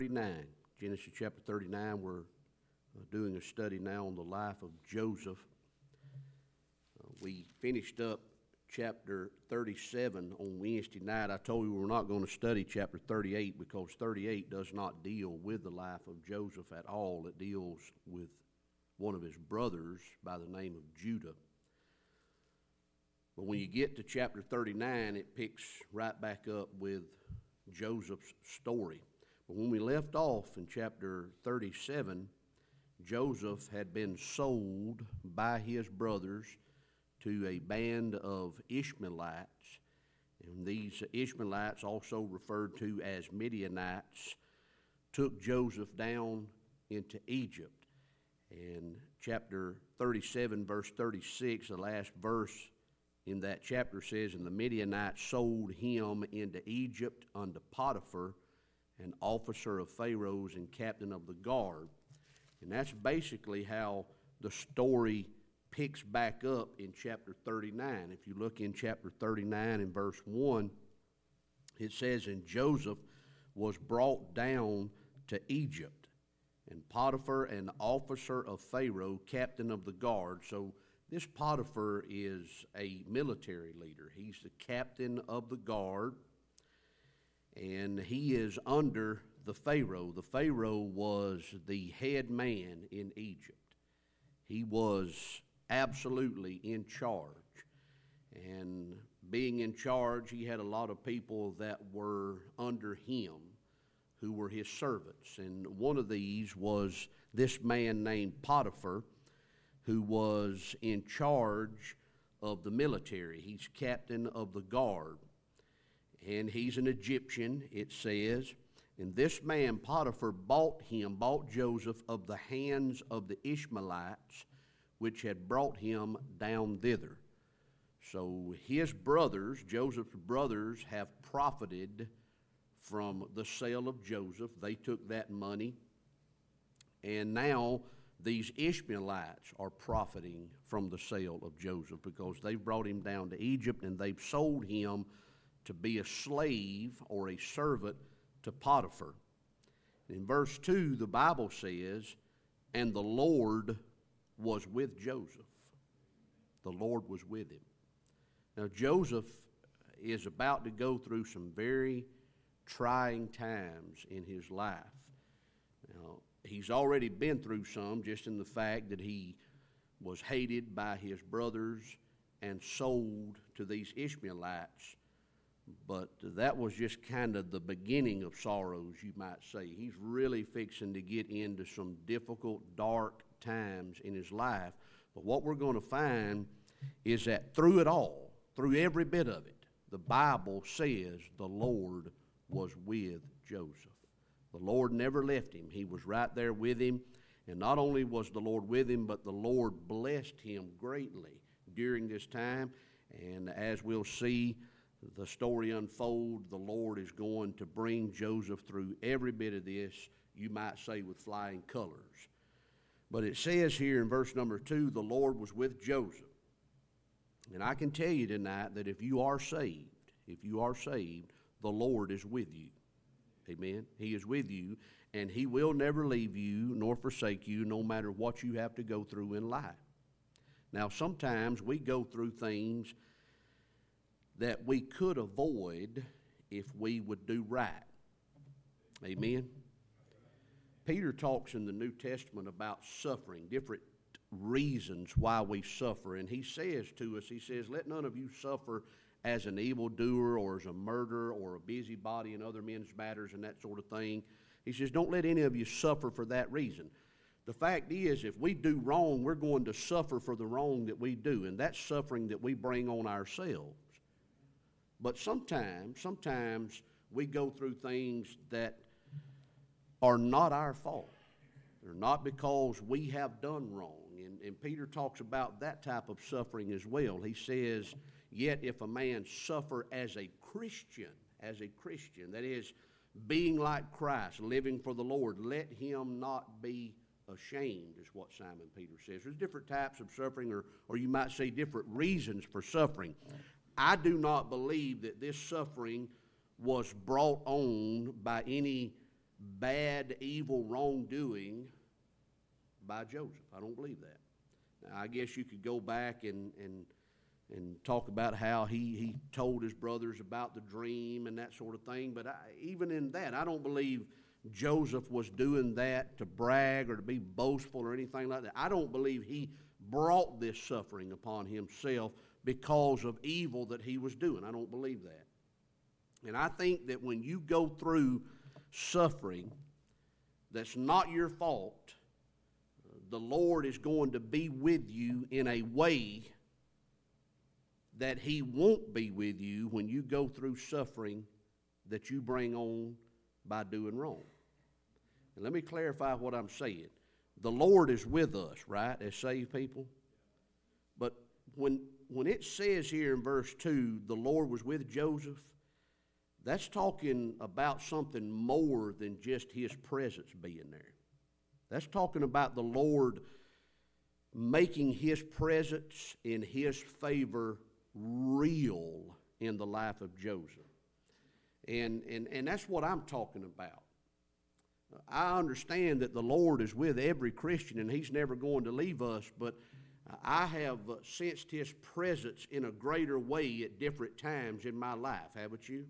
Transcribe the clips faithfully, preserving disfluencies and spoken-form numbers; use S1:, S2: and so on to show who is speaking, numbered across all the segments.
S1: thirty-nine, Genesis chapter thirty-nine. We're uh, doing a study now on the life of Joseph. Uh, we finished up chapter thirty-seven on Wednesday night. I told you we were not going to study chapter thirty-eight because thirty-eight does not deal with the life of Joseph at all. It deals with one of his brothers by the name of Judah. But when you get to chapter thirty-nine, it picks right back up with Joseph's story. But when we left off in chapter thirty-seven, Joseph had been sold by his brothers to a band of Ishmaelites. And these Ishmaelites, also referred to as Midianites, took Joseph down into Egypt. And chapter thirty-seven, verse thirty-six, the last verse in that chapter says, "And the Midianites sold him into Egypt unto Potiphar, an officer of Pharaoh's and captain of the guard." And that's basically how the story picks back up in chapter thirty-nine. If you look in chapter thirty-nine in verse one, it says, "And Joseph was brought down to Egypt, and Potiphar, an officer of Pharaoh, captain of the guard." So this Potiphar is a military leader. He's the captain of the guard, and he is under the Pharaoh. The Pharaoh was the head man in Egypt. He was absolutely in charge. And being in charge, he had a lot of people that were under him who were his servants. And one of these was this man named Potiphar, who was in charge of the military. He's captain of the guard. And he's an Egyptian, it says. And this man, Potiphar, bought him, bought Joseph of the hands of the Ishmaelites, which had brought him down thither. So his brothers, Joseph's brothers, have profited from the sale of Joseph. They took that money. And now these Ishmaelites are profiting from the sale of Joseph because they've brought him down to Egypt and they've sold him to be a slave or a servant to Potiphar. In verse two, the Bible says, "And the Lord was with Joseph." The Lord was with him. Now, Joseph is about to go through some very trying times in his life. Now, he's already been through some just in the fact that he was hated by his brothers and sold to these Ishmaelites. But that was just kind of the beginning of sorrows, you might say. He's really fixing to get into some difficult, dark times in his life. But what we're going to find is that through it all, through every bit of it, the Bible says the Lord was with Joseph. The Lord never left him. He was right there with him. And not only was the Lord with him, but the Lord blessed him greatly during this time. And as we'll see the story unfold, the Lord is going to bring Joseph through every bit of this, you might say, with flying colors. But it says here in verse number two, the Lord was with Joseph. And I can tell you tonight that if you are saved, if you are saved, the Lord is with you. Amen. He is with you, and he will never leave you nor forsake you, no matter what you have to go through in life. Now, sometimes we go through things that we could avoid if we would do right. Amen. Peter talks in the New Testament about suffering, different reasons why we suffer. And he says to us, he says, "Let none of you suffer as an evildoer or as a murderer or a busybody in other men's matters," and that sort of thing. He says, don't let any of you suffer for that reason. The fact is, if we do wrong, we're going to suffer for the wrong that we do, and that's suffering that we bring on ourselves. But sometimes, sometimes we go through things that are not our fault. They're not because we have done wrong. And, and Peter talks about that type of suffering as well. He says, "Yet if a man suffer as a Christian, as a Christian, that is, being like Christ, living for the Lord, let him not be ashamed," is what Simon Peter says. There's different types of suffering, or, or you might say different reasons for suffering. I do not believe that this suffering was brought on by any bad, evil wrongdoing by Joseph. I don't believe that. Now, I guess you could go back and, and, and talk about how he, he told his brothers about the dream and that sort of thing, but I, even in that, I don't believe Joseph was doing that to brag or to be boastful or anything like that. I don't believe he brought this suffering upon himself because of evil that he was doing. I don't believe that. And I think that when you go through suffering that's not your fault, the Lord is going to be with you in a way that he won't be with you when you go through suffering that you bring on by doing wrong. And let me clarify what I'm saying. The Lord is with us, right, as saved people? But when, when it says here in verse two, the Lord was with Joseph, that's talking about something more than just his presence being there. That's talking about the Lord making his presence in his favor real in the life of Joseph. And, and, and that's what I'm talking about. I understand that the Lord is with every Christian and he's never going to leave us, but I have sensed his presence in a greater way at different times in my life, haven't you?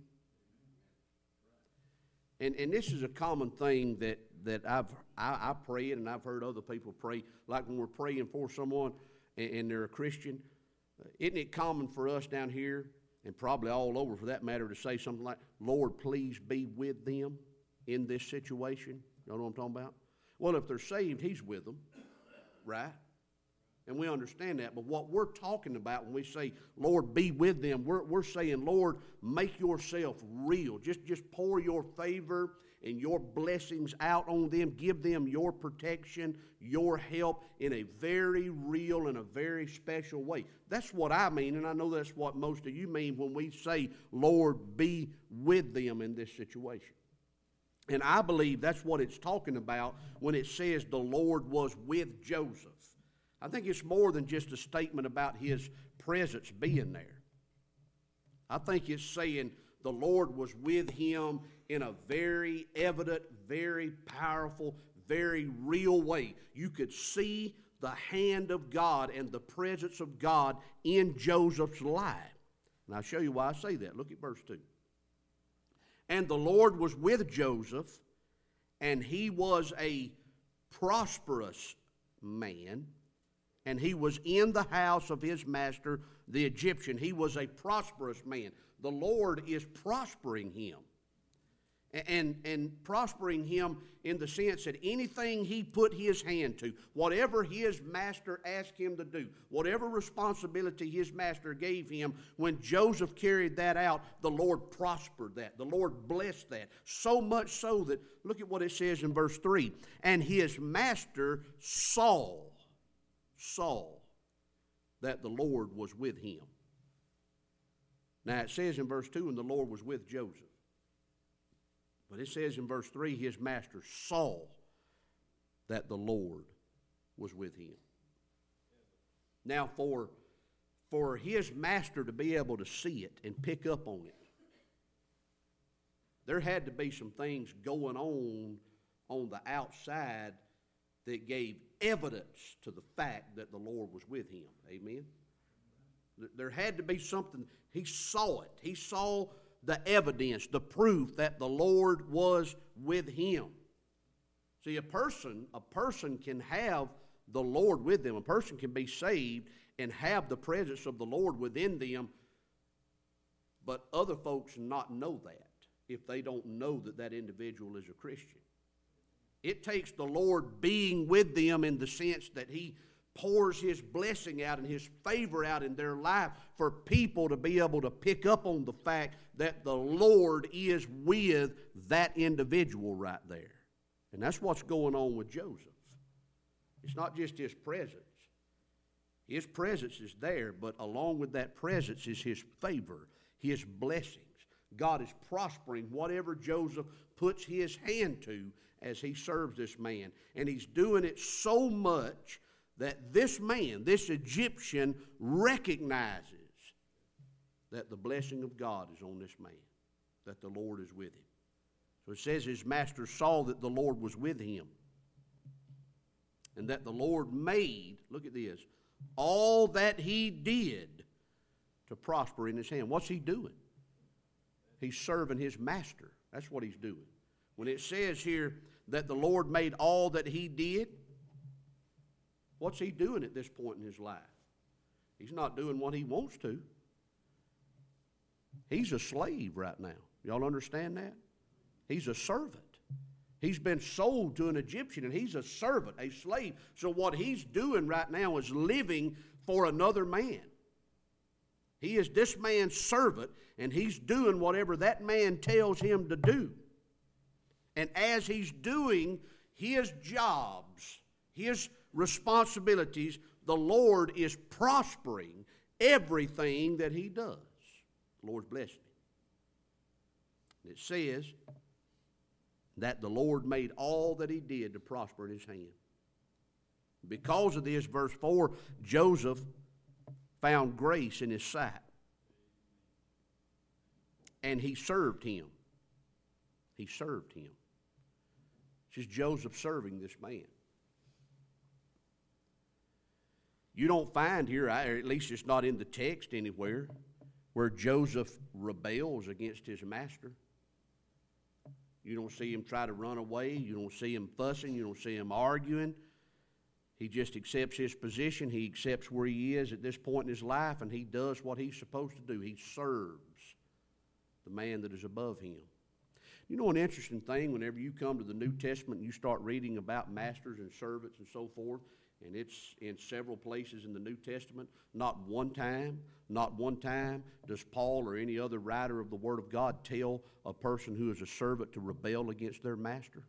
S1: And, and this is a common thing that, that I've I, I prayed and I've heard other people pray, like when we're praying for someone and, and they're a Christian. Isn't it common for us down here, and probably all over for that matter, to say something like, Lord, please be with them in this situation? You know what I'm talking about? Well, if they're saved, he's with them, right? And we understand that. But what we're talking about when we say, Lord, be with them, we're, we're saying, Lord, make yourself real. Just, just pour your favor and your blessings out on them. Give them your protection, your help in a very real and a very special way. That's what I mean, and I know that's what most of you mean when we say, Lord, be with them in this situation. And I believe that's what it's talking about when it says the Lord was with Joseph. I think it's more than just a statement about his presence being there. I think it's saying the Lord was with him in a very evident, very powerful, very real way. You could see the hand of God and the presence of God in Joseph's life. And I'll show you why I say that. Look at verse two. And the Lord was with Joseph, and he was a prosperous man, and he was in the house of his master, the Egyptian. He was a prosperous man. The Lord is prospering him. And, and prospering him in the sense that anything he put his hand to, whatever his master asked him to do, whatever responsibility his master gave him, when Joseph carried that out, the Lord prospered that. The Lord blessed that. So much so that, look at what it says in verse three. And his master saw, saw that the Lord was with him. Now it says in verse two, and the Lord was with Joseph. But it says in verse three, his master saw that the Lord was with him. Now, for, for his master to be able to see it and pick up on it, there had to be some things going on on the outside that gave evidence to the fact that the Lord was with him. Amen? There had to be something. He saw it. He saw the evidence, the proof that the Lord was with him. See, a person, a person can have the Lord with them. A person can be saved and have the presence of the Lord within them, but other folks not know that if they don't know that that individual is a Christian. It takes the Lord being with them in the sense that he pours his blessing out and his favor out in their life for people to be able to pick up on the fact that the Lord is with that individual right there. And that's what's going on with Joseph. It's not just his presence. His presence is there, but along with that presence is his favor, his blessings. God is prospering whatever Joseph puts his hand to as he serves this man. And he's doing it so much that this man, this Egyptian, recognizes that the blessing of God is on this man, that the Lord is with him. So So it says his master saw that the Lord was with him, and that the Lord made, look at this, all that he did to prosper in his hand. What's he doing? He's serving his master. That's what he's doing. When it says here that the Lord made all that he did, what's he doing at this point in his life? He's not doing what he wants to. He's a slave right now. Y'all understand that? He's a servant. He's been sold to an Egyptian, and he's a servant, a slave. So what he's doing right now is living for another man. He is this man's servant, and he's doing whatever that man tells him to do. And as he's doing his jobs, his responsibilities, the Lord is prospering everything that he does. The Lord's blessing him. It says that the Lord made all that he did to prosper in his hand. Because of this, verse four, Joseph found grace in his sight, and he served him. He served him. This is Joseph serving this man. You don't find here, or at least it's not in the text anywhere, where Joseph rebels against his master. You don't see him try to run away. You don't see him fussing. You don't see him arguing. He just accepts his position. He accepts where he is at this point in his life, and he does what he's supposed to do. He serves the man that is above him. You know an interesting thing, whenever you come to the New Testament and you start reading about masters and servants and so forth, and it's in several places in the New Testament, not one time, not one time does Paul or any other writer of the Word of God tell a person who is a servant to rebel against their master.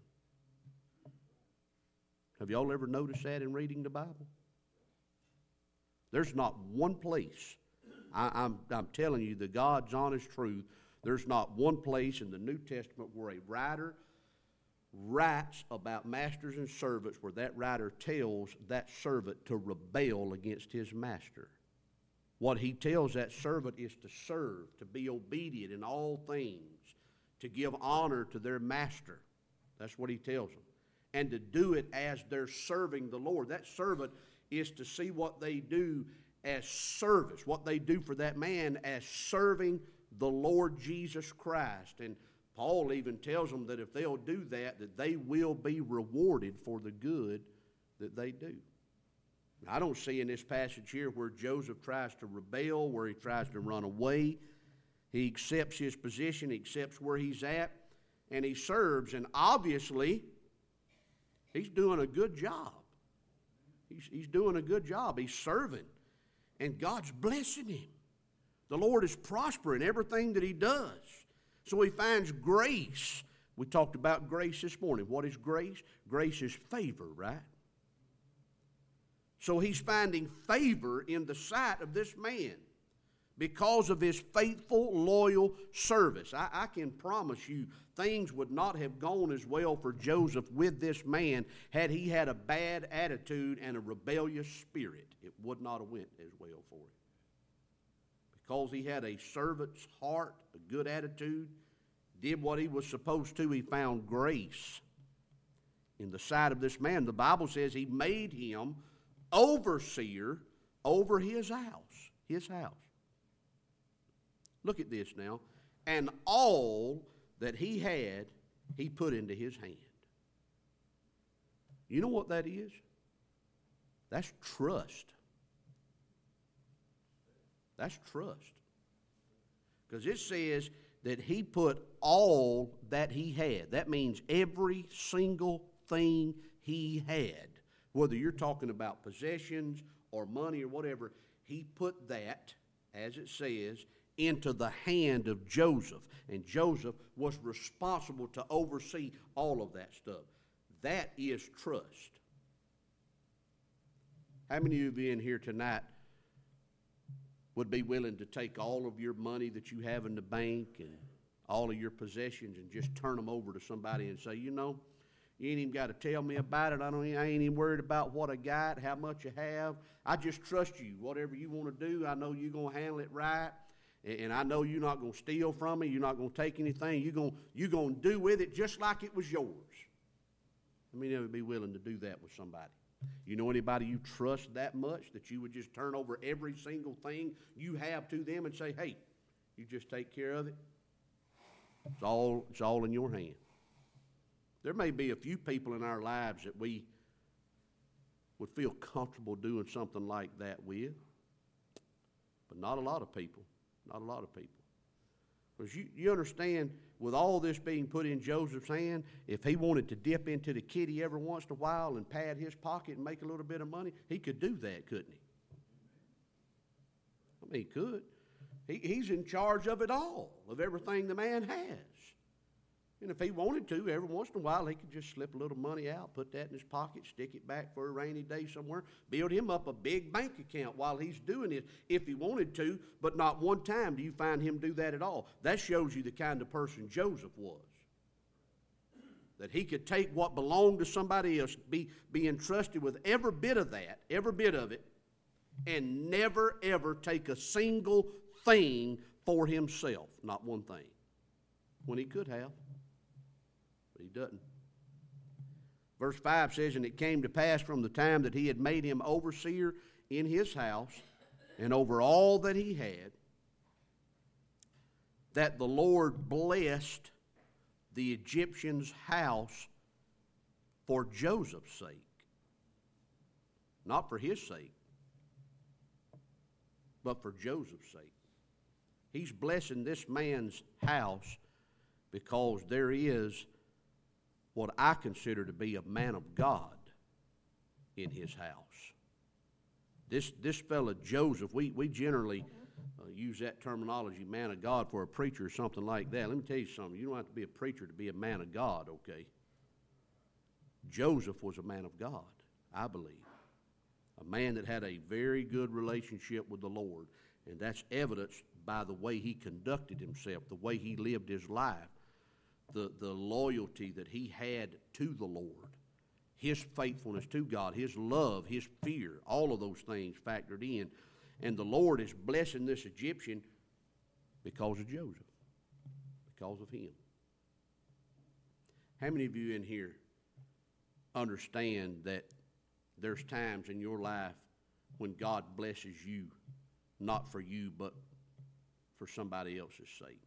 S1: Have y'all ever noticed that in reading the Bible? There's not one place, I, I'm, I'm telling you the God's honest truth, there's not one place in the New Testament where a writer writes about masters and servants where that writer tells that servant to rebel against his master. What he tells that servant is to serve, to be obedient in all things, to give honor to their master. That's what he tells them. And to do it as they're serving the Lord. That servant is to see what they do as service, what they do for that man as serving the Lord Jesus Christ. And Paul even tells them that if they'll do that, that they will be rewarded for the good that they do. I don't see in this passage here where Joseph tries to rebel, where he tries to run away. He accepts his position, he accepts where he's at, and he serves. And obviously, he's doing a good job. He's, he's doing a good job. He's serving. And God's blessing him. The Lord is prospering everything that he does. So he finds grace. We talked about grace this morning. What is grace? Grace is favor, right? So he's finding favor in the sight of this man because of his faithful, loyal service. I, I can promise you things would not have gone as well for Joseph with this man had he had a bad attitude and a rebellious spirit. It would not have went as well for him. Because he had a servant's heart, a good attitude, did what he was supposed to, he found grace in the sight of this man. The Bible says he made him overseer over his house. His house. Look at this now. And all that he had, he put into his hand. You know what that is? That's trust. That's trust. Because it says that he put all that he had. That means every single thing he had. Whether you're talking about possessions or money or whatever, he put that, as it says, into the hand of Joseph. And Joseph was responsible to oversee all of that stuff. That is trust. How many of you in here tonight would be willing to take all of your money that you have in the bank and all of your possessions and just turn them over to somebody and say, you know, you ain't even got to tell me about it. I don't. I ain't even worried about what I got, how much you have. I just trust you. Whatever you want to do, I know you're going to handle it right. And, and I know you're not going to steal from me. You're not going to take anything. You're going you're going to do with it just like it was yours. I mean, never be willing to do that with somebody. You know anybody you trust that much that you would just turn over every single thing you have to them and say, hey, you just take care of it? It's all, it's all in your hand. There may be a few people in our lives that we would feel comfortable doing something like that with, but not a lot of people. Not a lot of people. Because you, you understand, with all this being put in Joseph's hand, if he wanted to dip into the kitty every once in a while and pad his pocket and make a little bit of money, he could do that, couldn't he? I mean, he could. He, he's in charge of it all, of everything the man has. And if he wanted to, every once in a while, he could just slip a little money out, put that in his pocket, stick it back for a rainy day somewhere, build him up a big bank account while he's doing it if he wanted to, but not one time do you find him do that at all. That shows you the kind of person Joseph was. That he could take what belonged to somebody else, be, be entrusted with every bit of that, every bit of it, and never, ever take a single thing for himself. Not one thing. When he could have. But he doesn't. Verse five says, and it came to pass from the time that he had made him overseer in his house and over all that he had, that the Lord blessed the Egyptian's house for Joseph's sake. Not for his sake, but for Joseph's sake. He's blessing this man's house because there is what I consider to be a man of God in his house. This, this fellow Joseph, we, we generally uh, use that terminology, man of God, for a preacher or something like that. Let me tell you something. You don't have to be a preacher to be a man of God, okay? Joseph was a man of God, I believe. A man that had a very good relationship with the Lord, and that's evidenced by the way he conducted himself, the way he lived his life, the, the loyalty that he had to the Lord, his faithfulness to God, his love, his fear, all of those things factored in. And the Lord is blessing this Egyptian because of Joseph, because of him. How many of you in here understand that there's times in your life when God blesses you, not for you, but for somebody else's sake?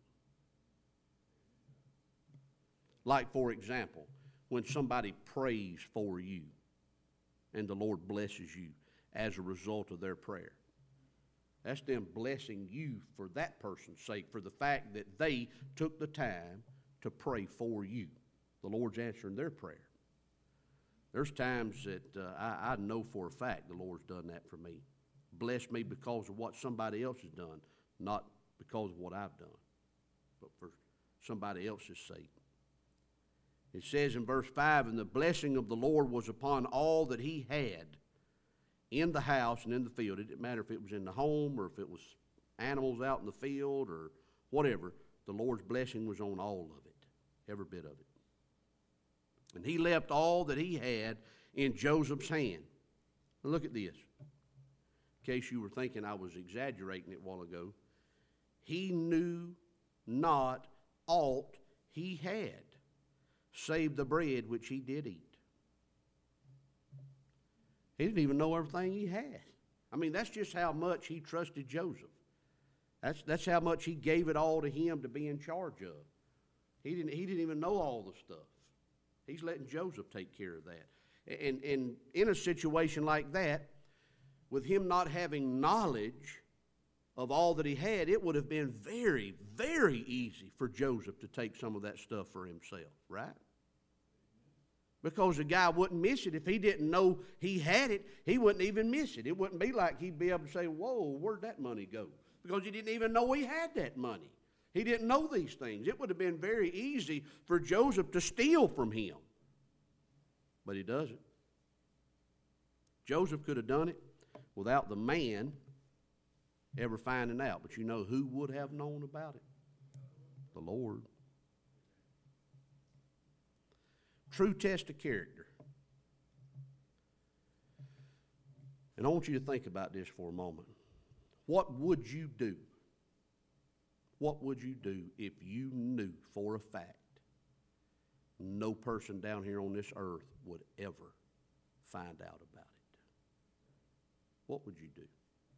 S1: Like, for example, when somebody prays for you and the Lord blesses you as a result of their prayer. That's them blessing you for that person's sake, for the fact that they took the time to pray for you. The Lord's answering their prayer. There's times that uh, I, I know for a fact the Lord's done that for me. Blessed me because of what somebody else has done, not because of what I've done, but for somebody else's sake. It says in verse five, and the blessing of the Lord was upon all that he had in the house and in the field. It didn't matter if it was in the home or if it was animals out in the field or whatever. The Lord's blessing was on all of it, every bit of it. And he left all that he had in Joseph's hand. Now look at this. In case you were thinking I was exaggerating it a while ago. He knew not aught he had, save the bread which he did eat. He didn't even know everything he had. I mean, that's just how much he trusted Joseph. That's, that's how much he gave it all to him to be in charge of. He didn't, he didn't even know all the stuff. He's letting Joseph take care of that. And, and in a situation like that, with him not having knowledge of all that he had, it would have been very, very easy for Joseph to take some of that stuff for himself, right? Because the guy wouldn't miss it. If he didn't know he had it, he wouldn't even miss it. It wouldn't be like he'd be able to say, whoa, where'd that money go? Because he didn't even know he had that money. He didn't know these things. It would have been very easy for Joseph to steal from him. But he doesn't. Joseph could have done it without the man ever finding out. But you know who would have known about it? The Lord. True test of character. And I want you to think about this for a moment. What would you do What would you do if you knew for a fact no person down here on this earth would ever find out about it? What would you do?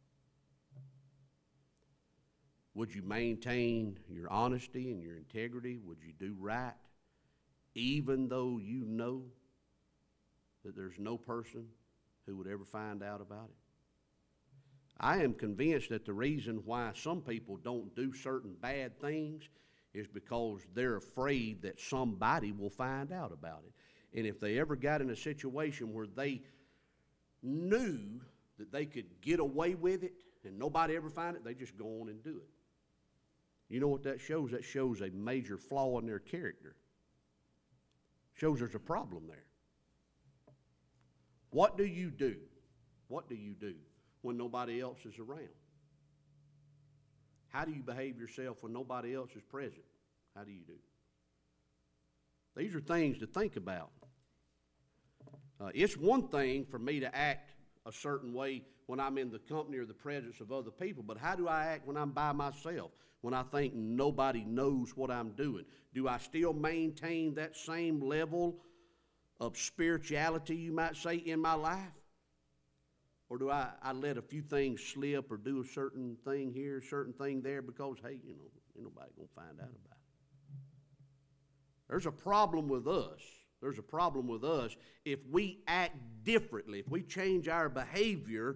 S1: Would you maintain your honesty and your integrity? Would you do right even though you know that there's no person who would ever find out about it? I am convinced that the reason why some people don't do certain bad things is because they're afraid that somebody will find out about it. And if they ever got in a situation where they knew that they could get away with it and nobody ever find it, they just go on and do it. You know what that shows? That shows a major flaw in their character. Shows there's a problem there. What do you do? What do you do when nobody else is around? How do you behave yourself when nobody else is present? How do you do? These are things to think about. Uh, it's one thing for me to act a certain way when I'm in the company or the presence of other people, but how do I act when I'm by myself, when I think nobody knows what I'm doing? Do I still maintain that same level of spirituality, you might say, in my life? Or do I, I let a few things slip or do a certain thing here, a certain thing there because, hey, you know, ain't nobody going to find out about it? There's a problem with us. There's a problem with us if we act differently, if we change our behavior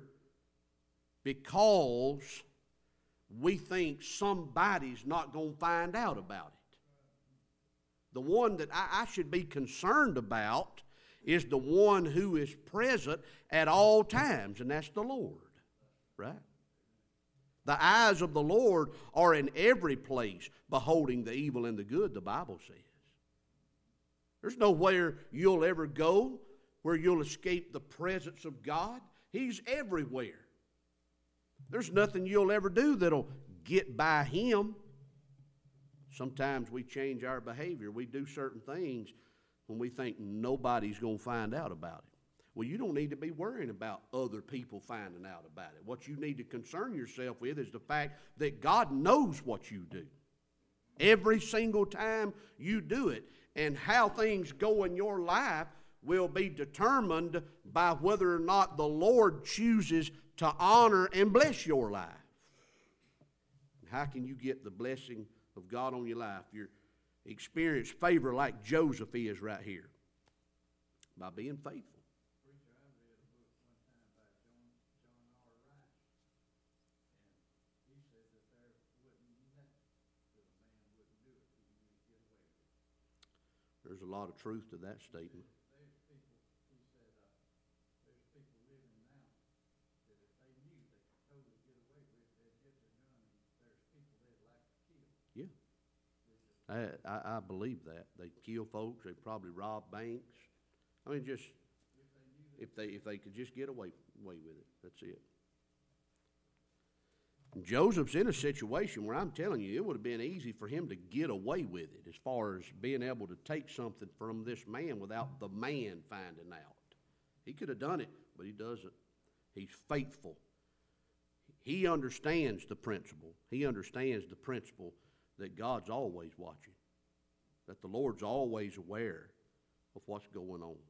S1: because we think somebody's not going to find out about it. The one that I, I should be concerned about is the one who is present at all times, and that's the Lord, right? The eyes of the Lord are in every place, beholding the evil and the good, the Bible says. There's nowhere you'll ever go where you'll escape the presence of God. He's everywhere. There's nothing you'll ever do that'll get by Him. Sometimes we change our behavior. We do certain things when we think nobody's going to find out about it. Well, you don't need to be worrying about other people finding out about it. What you need to concern yourself with is the fact that God knows what you do every single time you do it. And how things go in your life will be determined by whether or not the Lord chooses to honor and bless your life. How can you get the blessing of God on your life? You experience favor like Joseph is right here. By being faithful. There's a lot of truth to that statement.
S2: There's people, he said, uh, there's people living now that if they knew they could totally get away with it, they'd get their gun, and there's people they'd like to kill.
S1: Yeah. I, I, I believe that. They kill folks, they probably rob banks. I mean, just if they if they could just get away, away with it. That's it. Joseph's in a situation where I'm telling you, it would have been easy for him to get away with it as far as being able to take something from this man without the man finding out. He could have done it, but he doesn't. He's faithful. He understands the principle. He understands the principle that God's always watching, that the Lord's always aware of what's going on.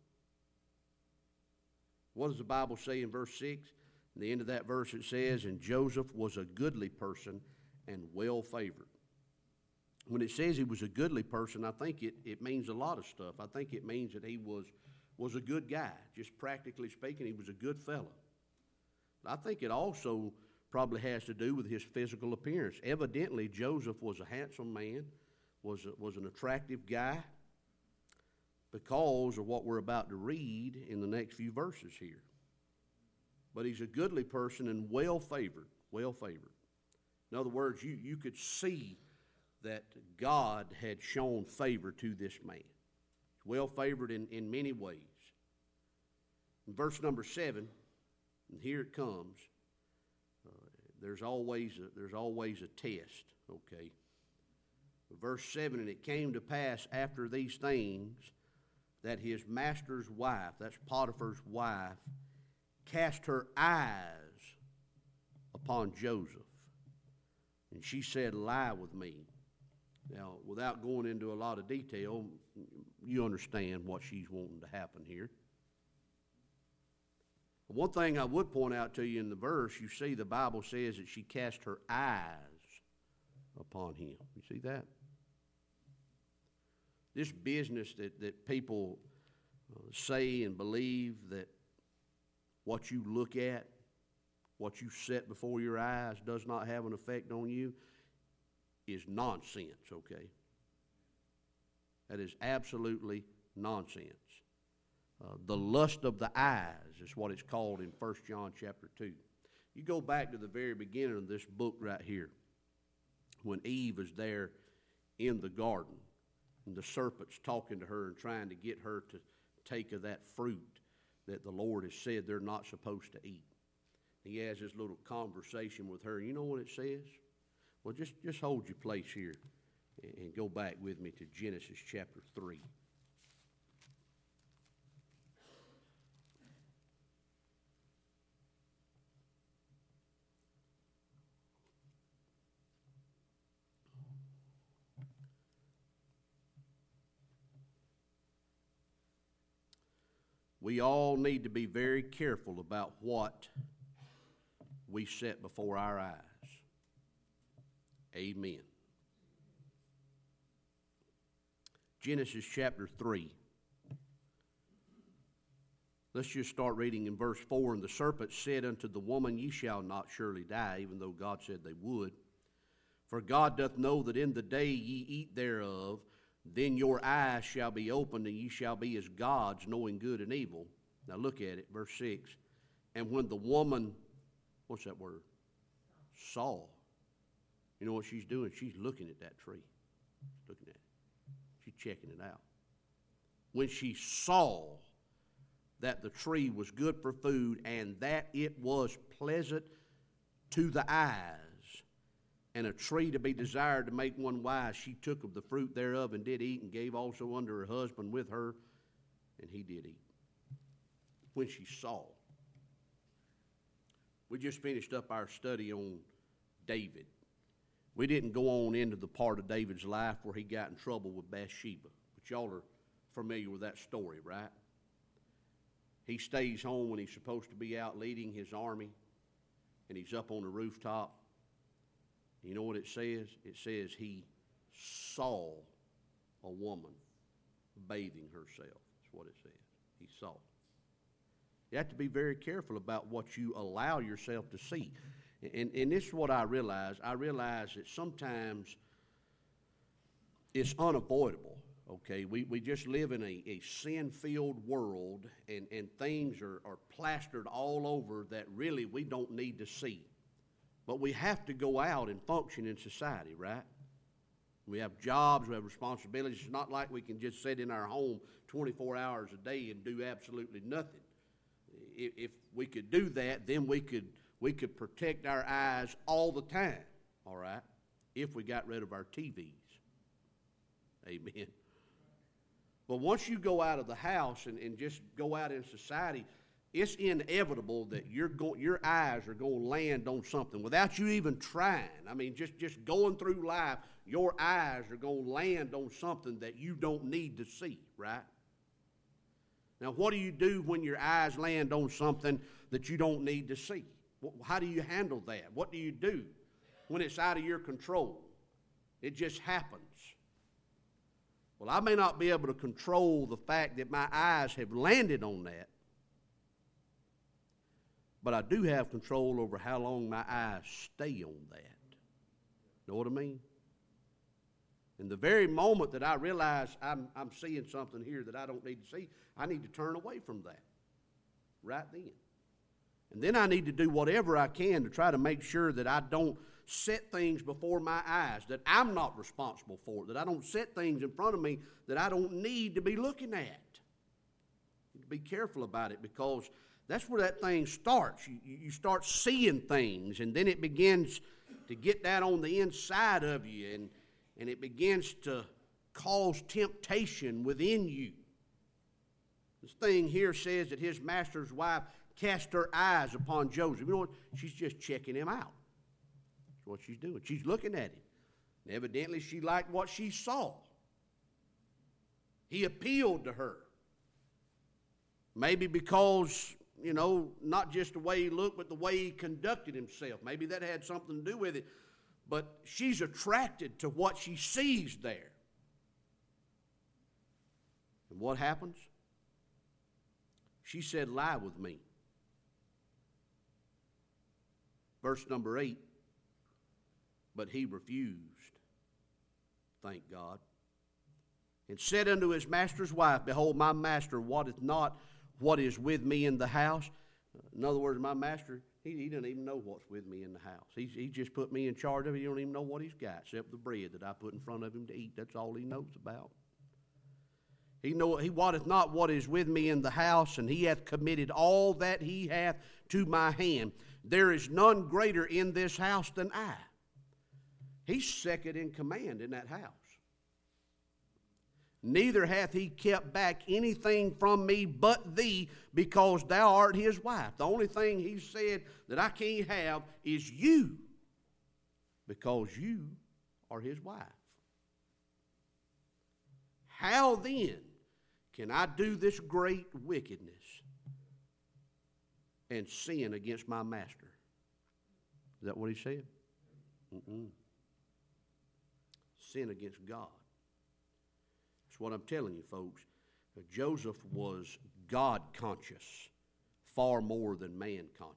S1: What does the Bible say in verse six? At the end of that verse it says, and Joseph was a goodly person and well favored. When it says he was a goodly person, I think it, it means a lot of stuff. I think it means that he was, was a good guy. Just practically speaking, he was a good fellow. I think it also probably has to do with his physical appearance. Evidently, Joseph was a handsome man, was, a, was an attractive guy because of what we're about to read in the next few verses here. But he's a goodly person and well favored, well favored. In other words, you, you could see that God had shown favor to this man. Well favored in, in many ways. In verse number seven, and here it comes, uh, there's always a, there's always a test, okay? Verse seven, and it came to pass after these things that his master's wife, that's Potiphar's wife, cast her eyes upon Joseph. And she said, lie with me. Now, without going into a lot of detail, you understand what she's wanting to happen here. One thing I would point out to you in the verse, you see the Bible says that she cast her eyes upon him. You see that? This business that, that people uh, say and believe that what you look at, what you set before your eyes does not have an effect on you is nonsense, okay? That is absolutely nonsense. Uh, the lust of the eyes is what it's called in First John chapter two. You go back to the very beginning of this book right here, when Eve is there in the garden, and the serpent's talking to her and trying to get her to take of that fruit that the Lord has said they're not supposed to eat. He has this little conversation with her. You know what it says? Well, just, just hold your place here and, and go back with me to Genesis chapter three. We all need to be very careful about what we set before our eyes. Amen. Genesis chapter three. Let's just start reading in verse four. And the serpent said unto the woman, Ye shall not surely die, even though God said they would. For God doth know that in the day ye eat thereof, then your eyes shall be opened, and ye shall be as gods, knowing good and evil. Now look at it, verse six. And when the woman, what's that word? Saw. You know what she's doing? She's looking at that tree. She's looking at it. She's checking it out. When she saw that the tree was good for food, and that it was pleasant to the eyes, and a tree to be desired to make one wise, she took of the fruit thereof and did eat, and gave also unto her husband with her, and he did eat. When she saw. We just finished up our study on David. We didn't go on into the part of David's life where he got in trouble with Bathsheba, but y'all are familiar with that story, right? He stays home when he's supposed to be out leading his army, and he's up on the rooftop. You know what it says? It says he saw a woman bathing herself. That's what it says. He saw. You have to be very careful about what you allow yourself to see. And, and this is what I realize. I realize that sometimes it's unavoidable, okay? We, we just live in a, a sin-filled world, and, and things are, are plastered all over that really we don't need to see. But we have to go out and function in society, right? We have jobs, we have responsibilities. It's not like we can just sit in our home twenty-four hours a day and do absolutely nothing. If, if we could do that, then we could we could protect our eyes all the time, all right, if we got rid of our T Vs. Amen. But once you go out of the house and, and just go out in society, it's inevitable that you're go, your eyes are going to land on something without you even trying. I mean, just, just going through life, your eyes are going to land on something that you don't need to see, right? Now, what do you do when your eyes land on something that you don't need to see? How do you handle that? What do you do when it's out of your control? It just happens. Well, I may not be able to control the fact that my eyes have landed on that, but I do have control over how long my eyes stay on that. Know what I mean? And the very moment that I realize I'm, I'm seeing something here that I don't need to see, I need to turn away from that right then. And then I need to do whatever I can to try to make sure that I don't set things before my eyes, that I'm not responsible for, that I don't set things in front of me that I don't need to be looking at. Be careful about it, because that's where that thing starts. You, you start seeing things, and then it begins to get that on the inside of you, and, and it begins to cause temptation within you. This thing here says that his master's wife cast her eyes upon Joseph. You know what? She's just checking him out. That's what she's doing. She's looking at him. And evidently she liked what she saw. He appealed to her. Maybe because, you know, not just the way he looked, but the way he conducted himself. Maybe that had something to do with it. But she's attracted to what she sees there. And what happens? She said, lie with me. Verse number eight. But he refused. Thank God. And said unto his master's wife, behold, my master wotteth not what is with me in the house. In other words, my master, he, he doesn't even know what's with me in the house. He's, he just put me in charge of it. He don't even know what he's got except the bread that I put in front of him to eat. That's all he knows about. He know he wotteth not what is with me in the house, and he hath committed all that he hath to my hand. There is none greater in this house than I. He's second in command in that house. Neither hath he kept back anything from me but thee, because thou art his wife. The only thing he said that I can't have is you, because you are his wife. How then can I do this great wickedness and sin against my master? Is that what he said? Mm-mm. Sin against God. That's what I'm telling you, folks. Joseph was God conscious far more than man conscious.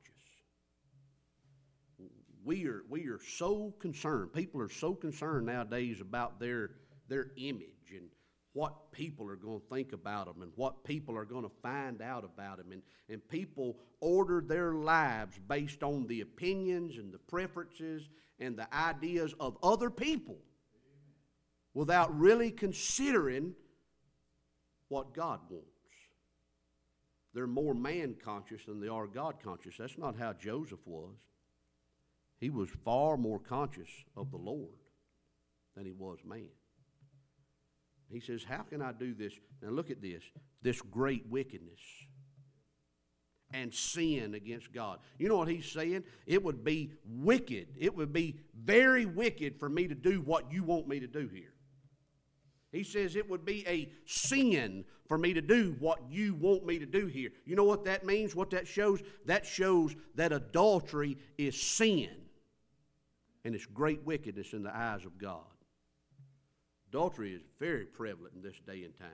S1: We are, we are so concerned. People are so concerned nowadays about their, their image and what people are going to think about them and what people are going to find out about them. And, and people order their lives based on the opinions and the preferences and the ideas of other people without really considering what God wants. They're more man-conscious than they are God-conscious. That's not how Joseph was. He was far more conscious of the Lord than he was man. He says, how can I do this? Now look at this. This great wickedness and sin against God. You know what he's saying? It would be wicked. It would be very wicked for me to do what you want me to do here. He says it would be a sin for me to do what you want me to do here. You know what that means? What that shows? That shows that adultery is sin. And it's great wickedness in the eyes of God. Adultery is very prevalent in this day and time.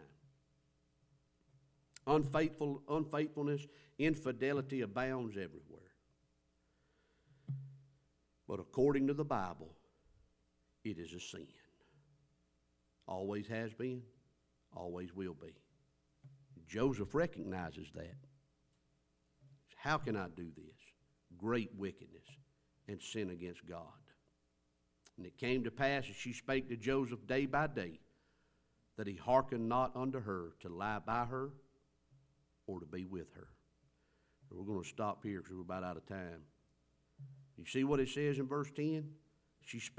S1: Unfaithful, unfaithfulness, infidelity abounds everywhere. But according to the Bible, it is a sin. Always has been, always will be. Joseph recognizes that. How can I do this? Great wickedness and sin against God. And it came to pass as she spake to Joseph day by day, that he hearkened not unto her to lie by her or to be with her. We're going to stop here because we're about out of time. You see what it says in verse ten? She spake